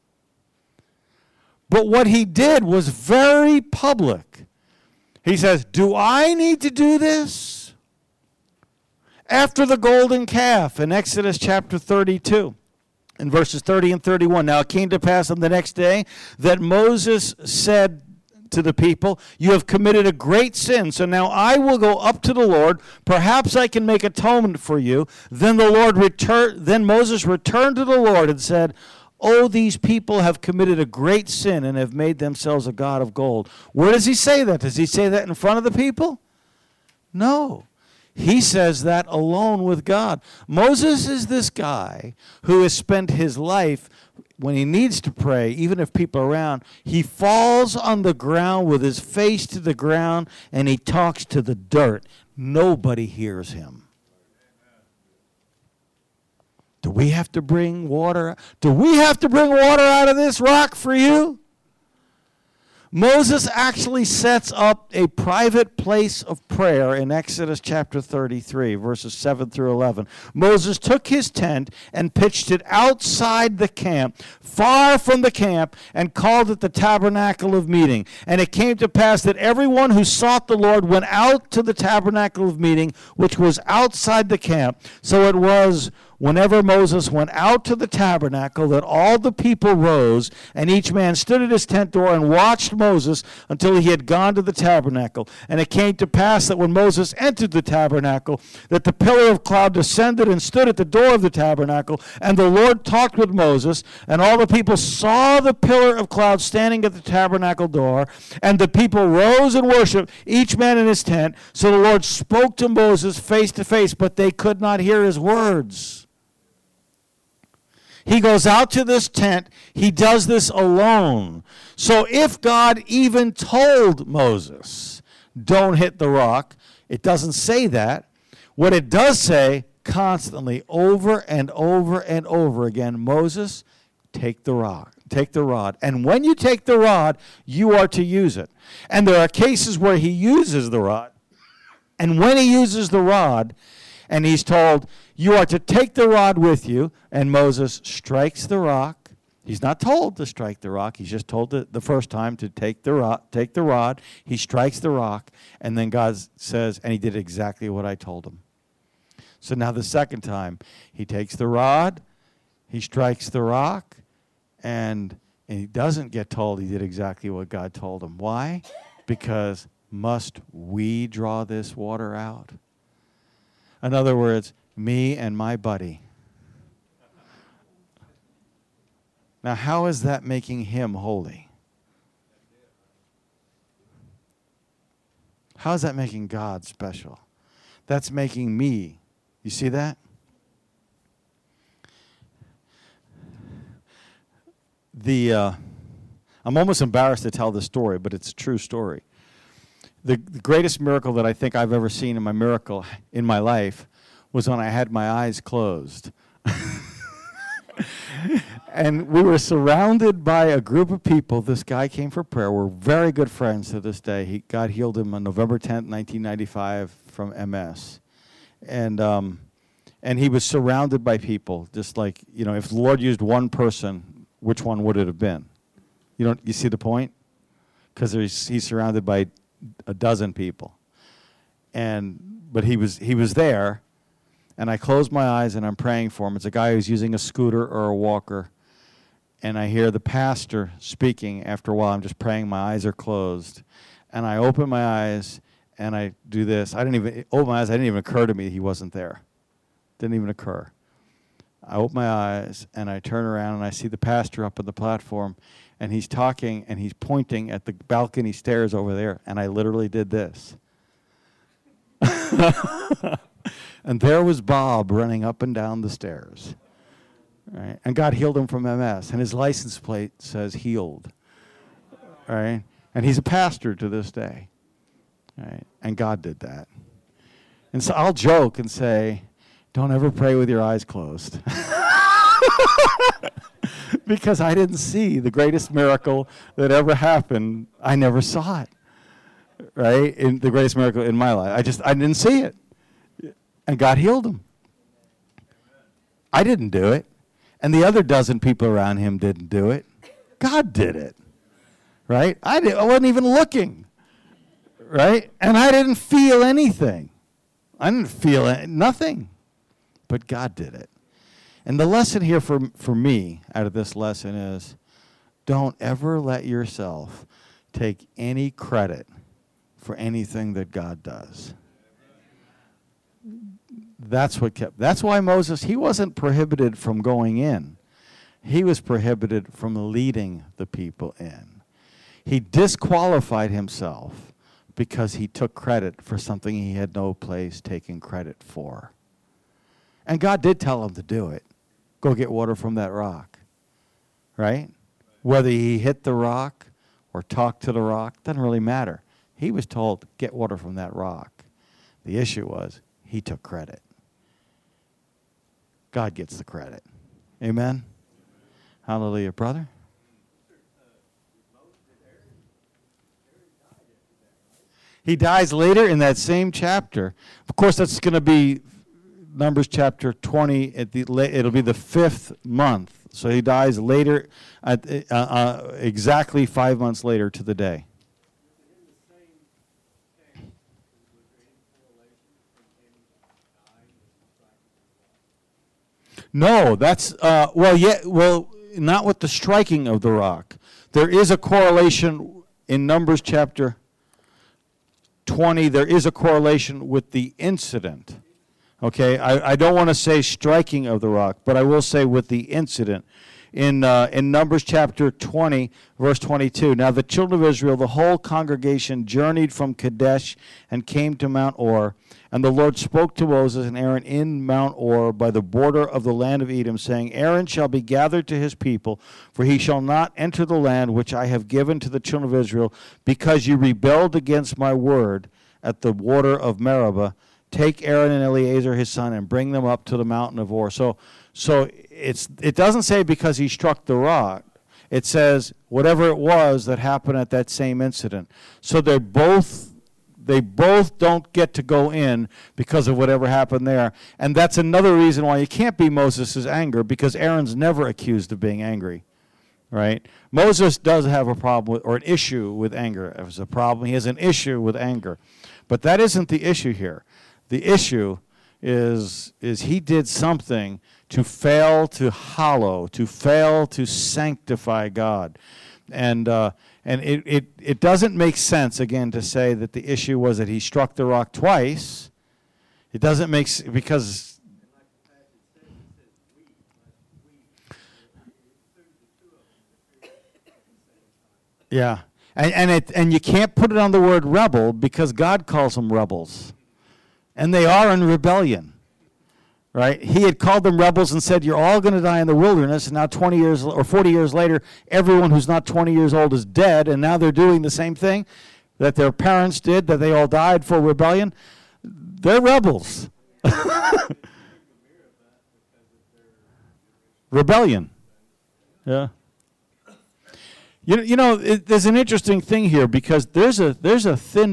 But what he did was very public. He says, do I need to do this? After the golden calf in Exodus chapter 32, in verses 30 and 31. Now it came to pass on the next day that Moses said to the people, you have committed a great sin, so now I will go up to the Lord. Perhaps I can make atonement for you. Then Moses returned to the Lord and said, oh, these people have committed a great sin and have made themselves a god of gold. Where does he say that? Does he say that in front of the people? No. He says that alone with God. Moses is this guy who has spent his life, when he needs to pray, even if people are around, he falls on the ground with his face to the ground and he talks to the dirt. Nobody hears him. Do we have to bring water? Do we have to bring water out of this rock for you? Moses actually sets up a private place of prayer in Exodus chapter 33, verses 7 through 11. Moses took his tent and pitched it outside the camp, far from the camp, and called it the tabernacle of meeting. And it came to pass that everyone who sought the Lord went out to the tabernacle of meeting, which was outside the camp. So it was whenever Moses went out to the tabernacle that all the people rose, and each man stood at his tent door and watched Moses until he had gone to the tabernacle. And it came to pass that when Moses entered the tabernacle, that the pillar of cloud descended and stood at the door of the tabernacle, and the Lord talked with Moses, and all the people saw the pillar of cloud standing at the tabernacle door, and the people rose and worshiped, each man in his tent. So the Lord spoke to Moses face to face, but they could not hear his words. He goes out to this tent. He does this alone. So if God even told Moses, don't hit the rock, it doesn't say that. What it does say constantly, over and over and over again, Moses, take the rock. Take the rod. And when you take the rod, you are to use it. And there are cases where he uses the rod. And when he uses the rod, and he's told, you are to take the rod with you, and Moses strikes the rock. He's not told to strike the rock. He's just told the first time to take the rod. He strikes the rock, and then God says, and he did exactly what I told him. So now the second time, he takes the rod, he strikes the rock, and he doesn't get told he did exactly what God told him. Why? Because must we draw this water out? In other words, me and my buddy. Now, how is that making him holy? How is that making God special? That's making me. You see that? I'm almost embarrassed to tell this story, but it's a true story. The greatest miracle that I think I've ever seen in my life was when I had my eyes closed. And we were surrounded by a group of people. This guy came for prayer. We're very good friends to this day. God healed him on November 10th, 1995 from MS. And he was surrounded by people, just like, if the Lord used one person, which one would it have been? You see the point? Because he's surrounded by a dozen people. But he was there, and I closed my eyes and I'm praying for him. It's a guy who's using a scooter or a walker, and I hear the pastor speaking. After a while, I'm just praying. My eyes are closed, and I open my eyes and I do this. I didn't even open my eyes. It didn't even occur to me he wasn't there. Didn't even occur. I open my eyes and I turn around and I see the pastor up on the platform, and he's talking and he's pointing at the balcony stairs over there, and I literally did this. And there was Bob running up and down the stairs. Right? And God healed him from MS, and his license plate says healed. Right? And he's a pastor to this day. Right? And God did that. And so I'll joke and say, don't ever pray with your eyes closed. Because I didn't see the greatest miracle that ever happened. I never saw it. Right? In the greatest miracle in my life. I didn't see it. And God healed him. I didn't do it. And the other dozen people around him didn't do it. God did it. Right? I wasn't even looking. Right? And I didn't feel anything. I didn't feel nothing. But God did it. And the lesson here for me out of this lesson is, don't ever let yourself take any credit for anything that God does. That's why Moses, he wasn't prohibited from going in. He was prohibited from leading the people in. He disqualified himself because he took credit for something he had no place taking credit for. And God did tell him to do it. Go get water from that rock. Right? Whether he hit the rock or talked to the rock, doesn't really matter. He was told, get water from that rock. The issue was, he took credit. God gets the credit. Amen? Hallelujah, brother. He dies later in that same chapter. Of course, that's going to be Numbers chapter 20. It'll be the 5th month. So he dies later, exactly 5 months later to the day. No, that's, not with the striking of the rock. There is a correlation in Numbers chapter 20. There is a correlation with the incident. Okay, I don't want to say striking of the rock, but I will say with the incident. In Numbers chapter 20, verse 22, now the children of Israel, the whole congregation, journeyed from Kadesh and came to Mount Or. And the Lord spoke to Moses and Aaron in Mount Or by the border of the land of Edom, saying, Aaron shall be gathered to his people, for he shall not enter the land which I have given to the children of Israel, because you rebelled against my word at the water of Meribah. Take Aaron and Eleazar his son and bring them up to the mountain of Or. So it doesn't say because he struck the rock. It says whatever it was that happened at that same incident. So they both don't get to go in because of whatever happened there. And that's another reason why you can't be Moses' anger, because Aaron's never accused of being angry. Right? Moses does have a problem with, or an issue with anger. If there's a problem, he has an issue with anger. But that isn't the issue here. The issue is he did something to fail to hallow, to fail to sanctify God. And it doesn't make sense, again, to say that the issue was that he struck the rock twice. It doesn't make sense because... Yeah. And you can't put it on the word rebel because God calls them rebels. And they are in rebellion. Right? He had called them rebels and said, you're all going to die in the wilderness. And now 20 years or 40 years later, everyone who's not 20 years old is dead. And now they're doing the same thing. that their parents did, that they all died for rebellion, they're rebels. Rebellion. Yeah. There's an interesting thing here because there's a thin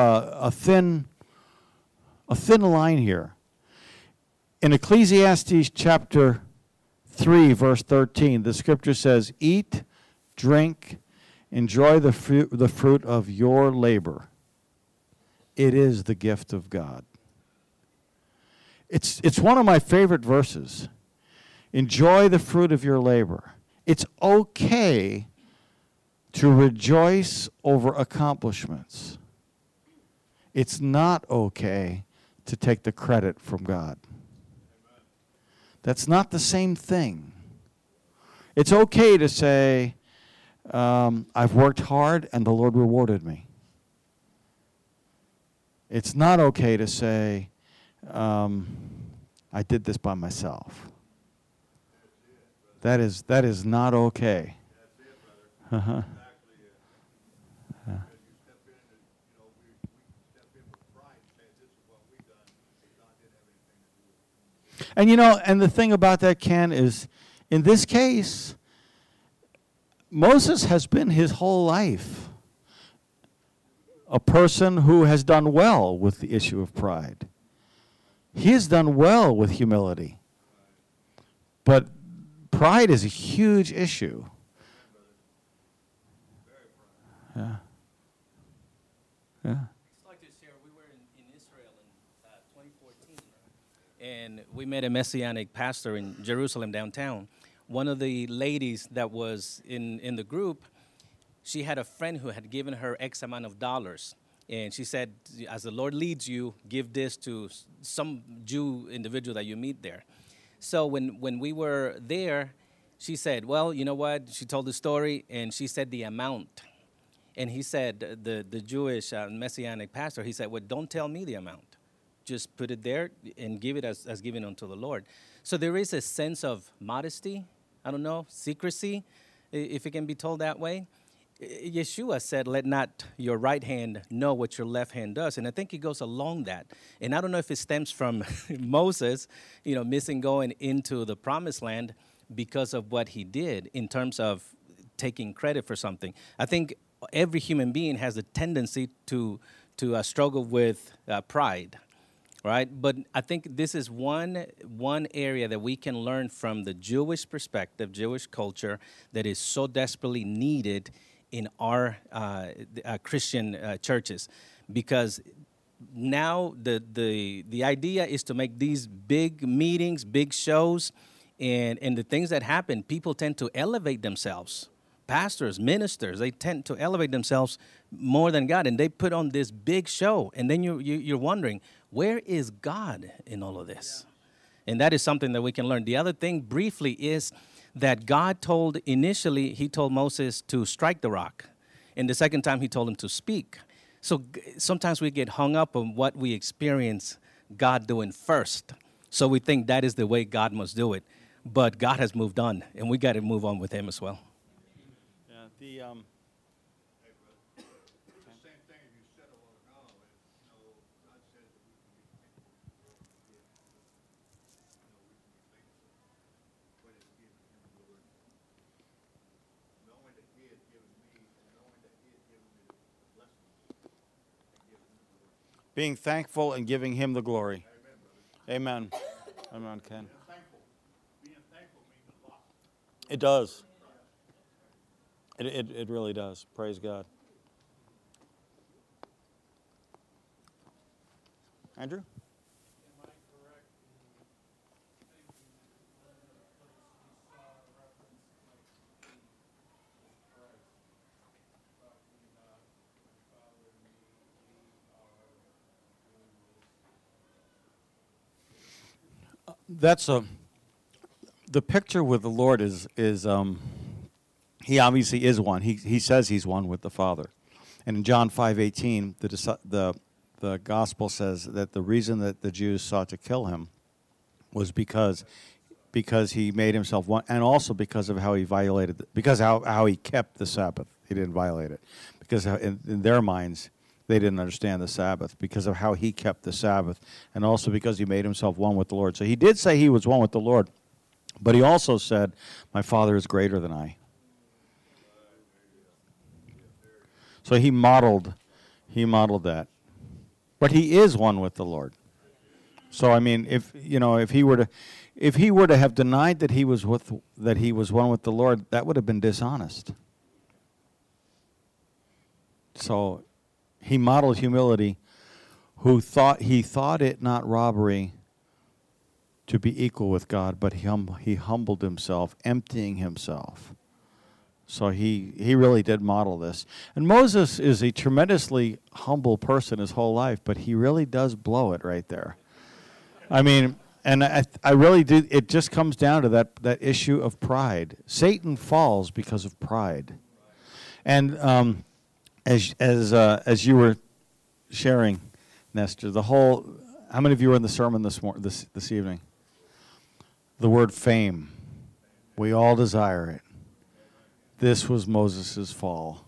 line here. In Ecclesiastes chapter 3, verse 13, the scripture says, "Eat, drink, enjoy the fruit of your labor. It is the gift of God." It's one of my favorite verses. Enjoy the fruit of your labor. It's okay to rejoice over accomplishments. It's not okay to take the credit from God. That's not the same thing. It's okay to say, I've worked hard and the Lord rewarded me. It's not okay to say, I did this by myself. That is not okay. Uh-huh. And the thing about that, Ken, is in this case, Moses has been his whole life a person who has done well with the issue of pride. He has done well with humility. But pride is a huge issue. Yeah. Yeah. I'd like to share, we were in Israel in 2014, and we met a Messianic pastor in Jerusalem downtown. One of the ladies that was in the group, she had a friend who had given her X amount of dollars. And she said, as the Lord leads you, give this to some Jew individual that you meet there. So when we were there, she said, well, you know what? She told the story, and she said the amount. And he said, the Jewish Messianic pastor, he said, well, don't tell me the amount. Just put it there and give it as given unto the Lord. So there is a sense of modesty, I don't know, secrecy, if it can be told that way. Yeshua said, let not your right hand know what your left hand does. And I think it goes along that. And I don't know if it stems from Moses, missing going into the promised land because of what he did in terms of taking credit for something. I think every human being has a tendency to struggle with pride, right? But I think this is one area that we can learn from the Jewish perspective, Jewish culture, that is so desperately needed in our Christian churches, because now the idea is to make these big meetings, big shows, and the things that happen, people tend to elevate themselves. Pastors, ministers, they tend to elevate themselves more than God, and they put on this big show, and then you're wondering, where is God in all of this? Yeah. And that is something that we can learn. The other thing, briefly, is that God initially, he told Moses to strike the rock. And the second time, he told him to speak. So sometimes we get hung up on what we experience God doing first. So we think that is the way God must do it. But God has moved on, and we got to move on with him as well. Yeah, being thankful and giving him the glory. Amen. Amen, Ken. Being thankful means a lot. It does. It really does. Praise God. Andrew? Am I correct in thinking one of the places we saw a reference like Jesus Christ talking about my Father and me, we are doing this? That's the picture with the Lord is he obviously is one. He says he's one with the Father. And in John 5:18, the gospel says that the reason that the Jews sought to kill him was because he made himself one, and also because of how he violated, because how he kept the Sabbath. He didn't violate it because in their minds, they didn't understand the Sabbath because of how he kept the Sabbath, and also because he made himself one with the Lord. So he did say he was one with the Lord, but he also said, my Father is greater than I. So he modeled that. But he is one with the Lord. So I mean, if he were to have denied that he was one with the Lord, that would have been dishonest. So he modeled humility, he thought it not robbery to be equal with God, but he humbled himself, emptying himself. So he really did model this. And Moses is a tremendously humble person his whole life, but he really does blow it right there. I mean, and I really do, it just comes down to that issue of pride. Satan falls because of pride. And as you were sharing, Nestor, how many of you were in the sermon this evening? The word fame. We all desire it. This was Moses' fall.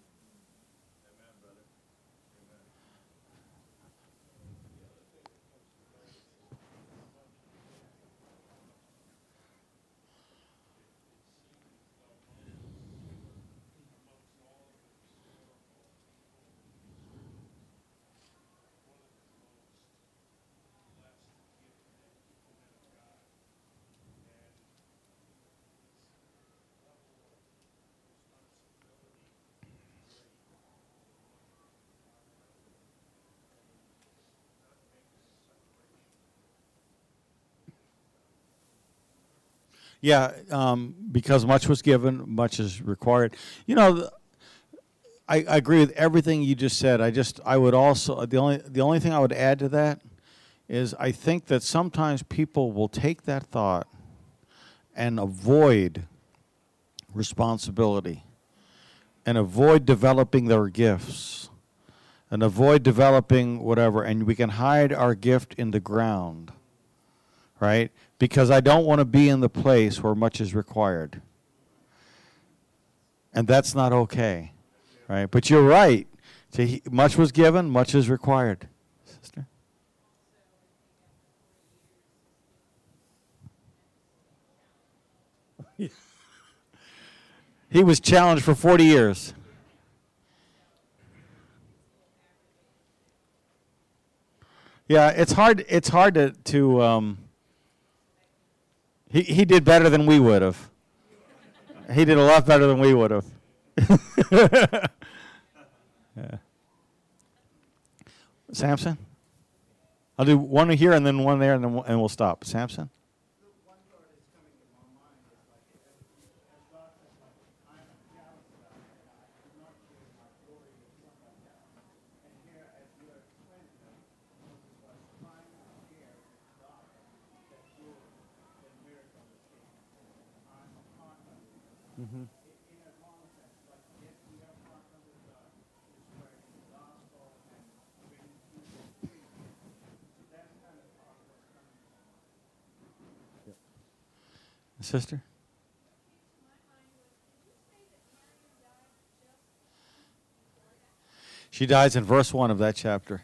Yeah, because much was given, much is required. I agree with everything you just said. I would also, the only thing I would add to that is I think that sometimes people will take that thought and avoid responsibility and avoid developing their gifts and avoid developing whatever, and we can hide our gift in the ground, right? Because I don't want to be in the place where much is required. And that's not okay, right? But you're right. Much was given, much is required. Sister? He was challenged for 40 years. Yeah, it's hard to He did better than we would have. He did a lot better than we would have. Yeah. Samson? I'll do one here and then one there, and we'll stop. Samson? Mm-hmm. Sister? She dies in verse 1 of that chapter.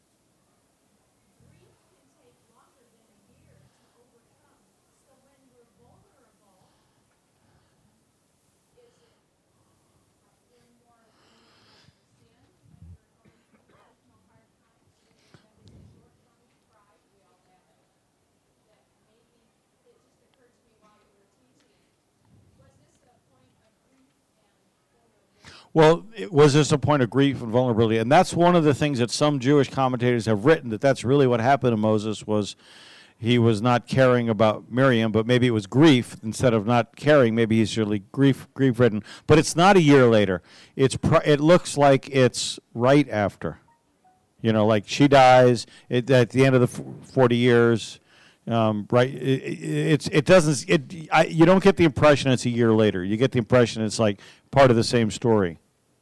Well, was this a point of grief and vulnerability? And that's one of the things that some Jewish commentators have written, that's really what happened to Moses was he was not caring about Miriam, but maybe it was grief instead of not caring. Maybe he's really grief-ridden. But it's not a year later. It looks like it's right after. Like she dies at the end of the 40 years. Right? It doesn't. You don't get the impression it's a year later. You get the impression it's like part of the same story.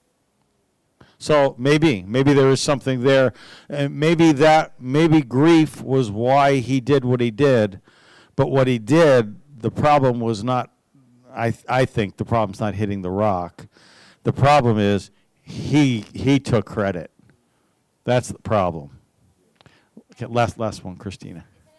So maybe there is something there, and maybe grief was why he did what he did, but what he did, the problem was not. I think the problem's not hitting the rock. The problem is he took credit. That's the problem. Okay, last one, Christina.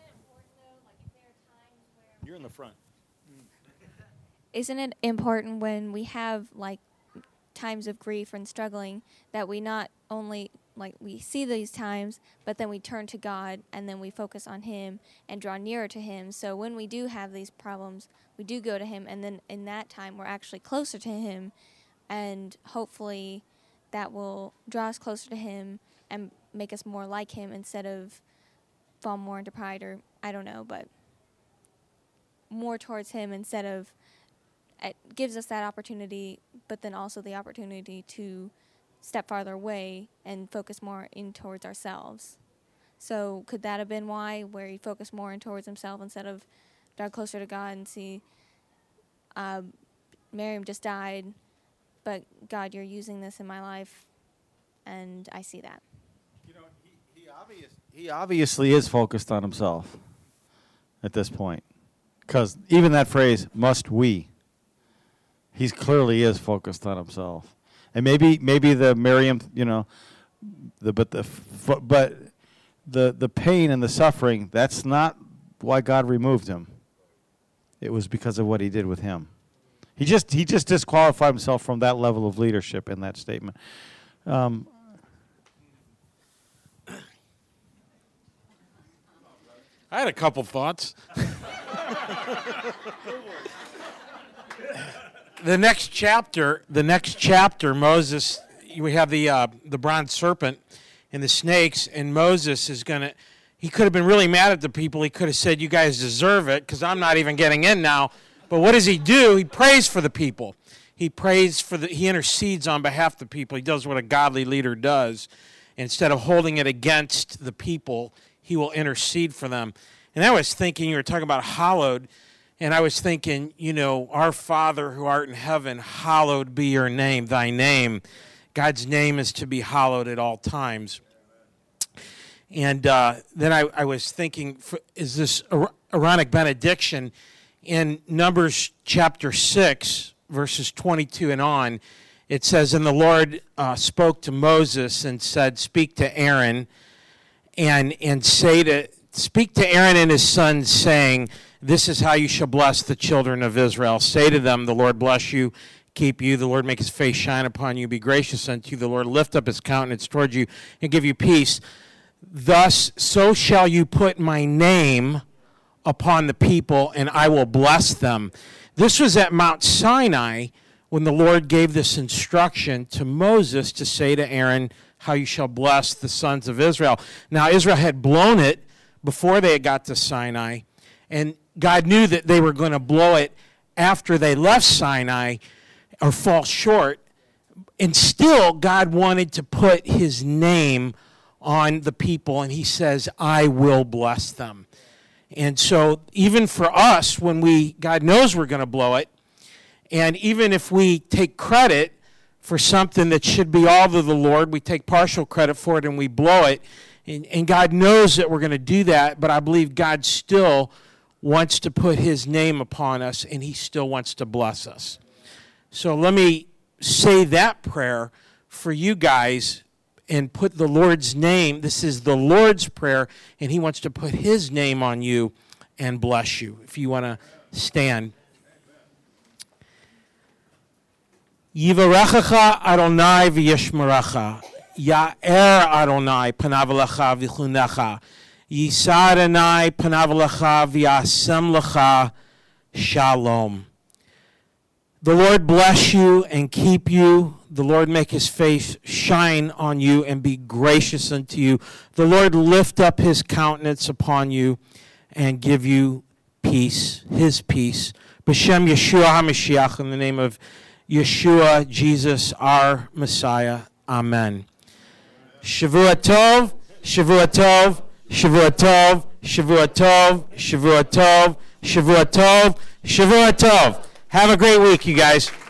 You're in the front. Isn't it important when we have like times of grief and struggling that we not only like we see these times, but then we turn to God and then we focus on Him and draw nearer to Him. So when we do have these problems, we do go to Him, and then in that time we're actually closer to Him, and hopefully that will draw us closer to Him and make us more like Him instead of fall more into pride, or I don't know, but more towards Him instead of, it gives us that opportunity, but then also the opportunity to step farther away and focus more in towards ourselves. So could that have been why, where he focused more in towards himself instead of draw closer to God and see, Miriam just died, but God, you're using this in my life, and I see that. You know, he obviously is focused on himself at this point, because even that phrase, must we, he clearly is focused on himself. And maybe the Miriam, you know, but the pain and the suffering, that's not why God removed him. It was because of what he did with him. He just disqualified himself from that level of leadership in that statement. I had a couple thoughts. The next chapter, Moses, we have the bronze serpent and the snakes, and Moses is going to, he could have been really mad at the people. He could have said, you guys deserve it because I'm not even getting in now. But what does he do? He prays for the people. He intercedes on behalf of the people. He does what a godly leader does. Instead of holding it against the people, he will intercede for them. And I was thinking, you were talking about hallowed, and I was thinking, you know, our Father who art in heaven, hallowed be your name, thy name. God's name is to be hallowed at all times. And then I was thinking, is this Aaronic benediction in Numbers chapter 6, verses 22 and on, it says, and the Lord spoke to Moses and said, speak to Aaron and speak to Aaron and his sons, saying, this is how you shall bless the children of Israel. Say to them, the Lord bless you, keep you. The Lord make his face shine upon you, be gracious unto you. The Lord lift up his countenance toward you and give you peace. Thus, so shall you put my name upon the people, and I will bless them. This was at Mount Sinai when the Lord gave this instruction to Moses to say to Aaron, how you shall bless the sons of Israel. Now, Israel had blown it before they got to Sinai, and God knew that they were going to blow it after they left Sinai or fall short. And still, God wanted to put his name on the people, and he says, I will bless them. And so even for us, when God knows we're going to blow it, and even if we take credit for something that should be all to the Lord, we take partial credit for it and we blow it, and God knows that we're going to do that, but I believe God still wants to put his name upon us, and he still wants to bless us. So let me say that prayer for you guys and put the Lord's name. This is the Lord's prayer, and he wants to put his name on you and bless you. If you want to stand. Yivarechecha Adonai v'yishmerecha. Ya'er Adonai panav lecha v'chunecha. Yisa Adonai panav lecha v'yasem lecha shalom. The Lord bless you and keep you. The Lord make his face shine on you and be gracious unto you. The Lord lift up his countenance upon you and give you peace, his peace. B'Shem Yeshua HaMashiach, in the name of Yeshua, Jesus, our Messiah. Amen. Shavua Tov, Shavua Tov, Shavua Tov, Shavua Tov, Shavua Tov, Shavua Tov, Shavua Tov. Have a great week, you guys.